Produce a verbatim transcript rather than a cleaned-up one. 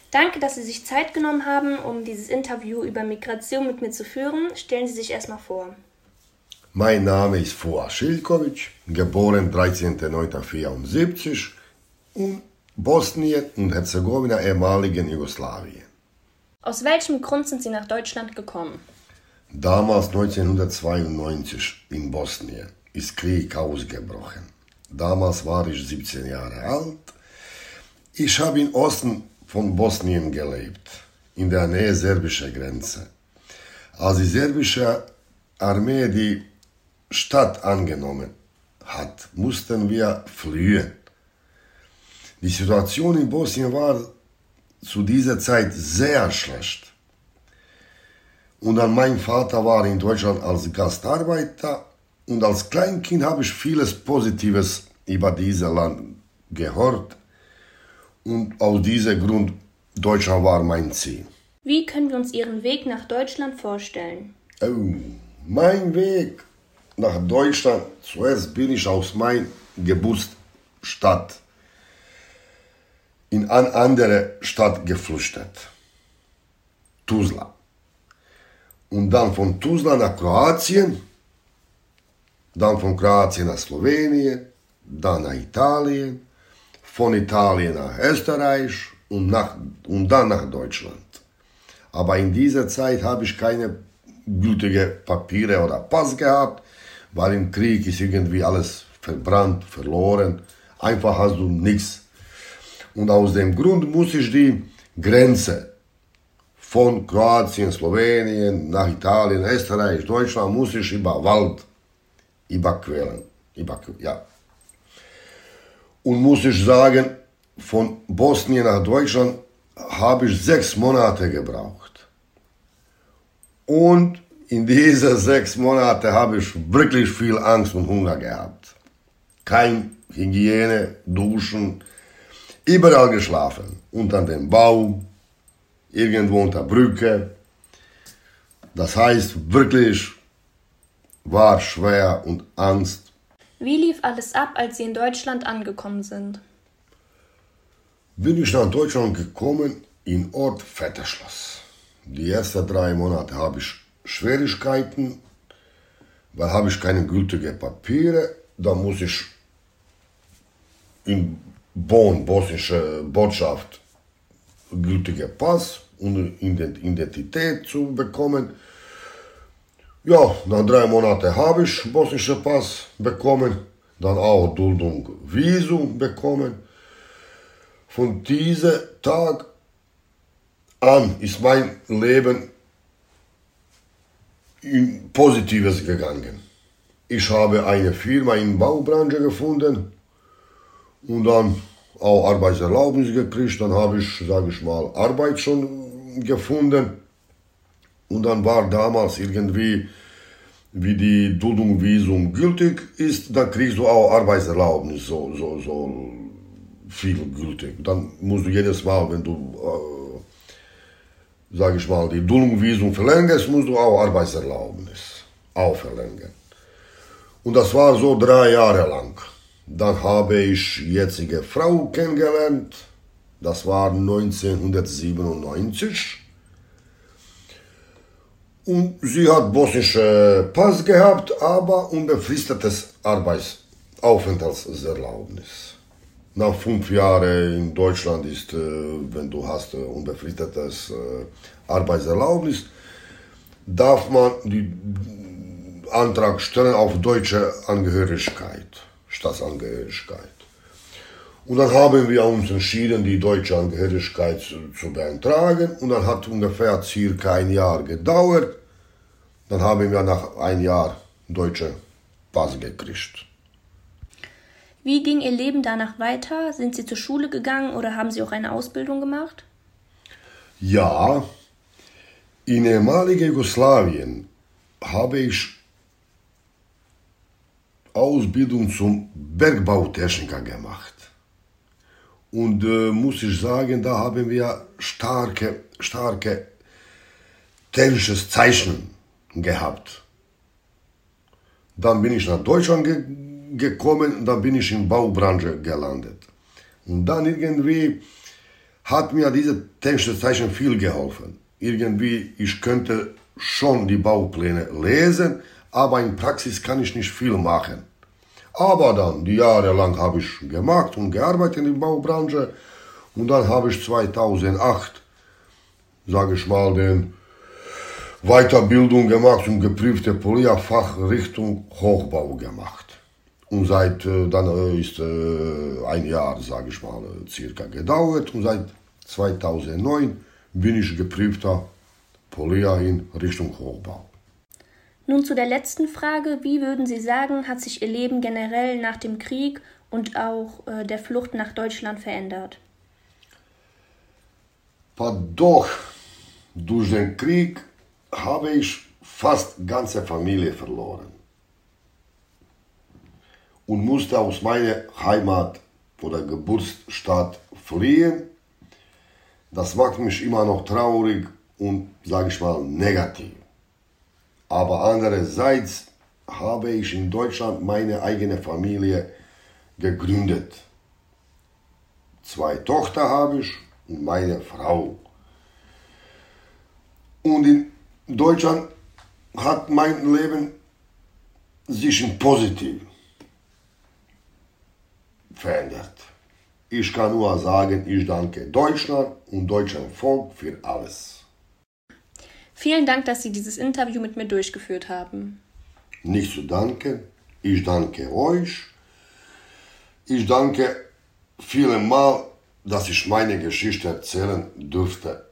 Danke, dass Sie sich Zeit genommen haben, um dieses Interview über Migration mit mir zu führen. Stellen Sie sich erstmal vor. Mein Name ist Fuad Šiljković, geboren dreizehnten neunten vierundsiebzig in Bosnien und Herzegowina, ehemaligen Jugoslawien. Aus welchem Grund sind Sie nach Deutschland gekommen? Damals neunzehnhundertzweiundneunzig in Bosnien ist Krieg ausgebrochen. Damals war ich siebzehn Jahre alt. Ich habe im Osten von Bosnien gelebt, in der Nähe serbischer Grenze. Als die serbische Armee die Stadt angenommen hat, mussten wir fliehen. Die Situation in Bosnien war zu dieser Zeit sehr schlecht. Und dann mein Vater war in Deutschland als Gastarbeiter und als Kleinkind habe ich vieles Positives über dieses Land gehört. Und aus diesem Grund, Deutschland war mein Ziel. Wie können wir uns Ihren Weg nach Deutschland vorstellen? Oh, mein Weg nach Deutschland, zuerst bin ich aus meiner Geburtsstadt in eine andere Stadt geflüchtet, Tuzla. Und dann von Tuzla nach Kroatien, dann von Kroatien nach Slowenien, dann nach Italien, von Italien nach Österreich und, nach, und dann nach Deutschland. Aber in dieser Zeit habe ich keine gültigen Papiere oder Pass gehabt, weil im Krieg ist irgendwie alles verbrannt, verloren. Einfach hast du nichts. Und aus dem Grund muss ich die Grenze von Kroatien, Slowenien nach Italien, Österreich, Deutschland, muss ich über Wald überqueren. Überqueren, ja. Und muss ich sagen, von Bosnien nach Deutschland habe ich sechs Monate gebraucht. Und in diesen sechs Monaten habe ich wirklich viel Angst und Hunger gehabt. Kein Hygiene, Duschen, überall geschlafen. Unter dem Baum, irgendwo unter Brücke. Das heißt, wirklich war schwer und Angst. Wie lief alles ab, als Sie in Deutschland angekommen sind? Bin ich nach Deutschland gekommen in Ort Vetterschloss. Die ersten drei Monate habe ich Schwierigkeiten, weil habe ich keine gültigen Papiere. Da muss ich in Bonn, bosnische Botschaft, gültigen Pass und Identität zu bekommen. Ja, nach drei Monaten habe ich bosnischen Pass bekommen, dann auch Duldung, Visum bekommen. Von diesem Tag an ist mein Leben in Positives gegangen. Ich habe eine Firma in der Baubranche gefunden und dann auch Arbeitserlaubnis gekriegt. Dann habe ich, sage ich mal, Arbeit schon gefunden. Und dann war damals irgendwie, wie die Duldung Visum gültig ist, dann kriegst du auch Arbeitserlaubnis, so, so, so viel gültig. Dann musst du jedes Mal, wenn du, äh, sage ich mal, die Duldung Visum verlängerst, musst du auch Arbeitserlaubnis auch verlängern. Und das war so drei Jahre lang. Dann habe ich jetzige Frau kennengelernt, das war neunzehnhundertsiebenundneunzig. Und sie hat bosnische Pass gehabt, aber unbefristetes Arbeitsaufenthaltserlaubnis. Nach fünf Jahren in Deutschland ist, wenn du hast unbefristetes Arbeitserlaubnis, darf man den Antrag stellen auf deutsche Angehörigkeit, Staatsangehörigkeit. Und dann haben wir uns entschieden, die deutsche Angehörigkeit zu, zu beantragen. Und dann hat ungefähr circa ein Jahr gedauert. Dann haben wir nach einem Jahr deutsche Pass gekriegt. Wie ging Ihr Leben danach weiter? Sind Sie zur Schule gegangen oder haben Sie auch eine Ausbildung gemacht? Ja, in ehemaligen Jugoslawien habe ich Ausbildung zum Bergbautechniker gemacht. Und äh, muss ich sagen, da haben wir starke, starke technisches Zeichnen gehabt. Dann bin ich nach Deutschland ge gekommen, dann bin ich in der Baubranche gelandet. Und dann irgendwie hat mir diese Textzeichen viel geholfen. Irgendwie, ich könnte schon die Baupläne lesen, aber in Praxis kann ich nicht viel machen. Aber dann, die Jahre lang habe ich gemacht und gearbeitet in der Baubranche und dann habe ich zweitausendacht, sage ich mal, den Weiterbildung gemacht und geprüfte Polia-Fach Richtung Hochbau gemacht. Und seit, äh, dann äh, ist äh, ein Jahr, sage ich mal, circa gedauert und seit zweitausendneun bin ich geprüfter Polia in Richtung Hochbau. Nun zu der letzten Frage. Wie würden Sie sagen, hat sich Ihr Leben generell nach dem Krieg und auch äh, der Flucht nach Deutschland verändert? Doch, durch den Krieg habe ich fast ganze Familie verloren und musste aus meiner Heimat oder Geburtsstadt fliehen. Das macht mich immer noch traurig und, sage ich mal, negativ. Aber andererseits habe ich in Deutschland meine eigene Familie gegründet. Zwei Tochter habe ich und meine Frau. Und in Deutschland hat mein Leben sich in positiv verändert. Ich kann nur sagen, ich danke Deutschland und deutschem Volk für alles. Vielen Dank, dass Sie dieses Interview mit mir durchgeführt haben. Nicht zu danken, ich danke euch. Ich danke vielem Mal, dass ich meine Geschichte erzählen durfte.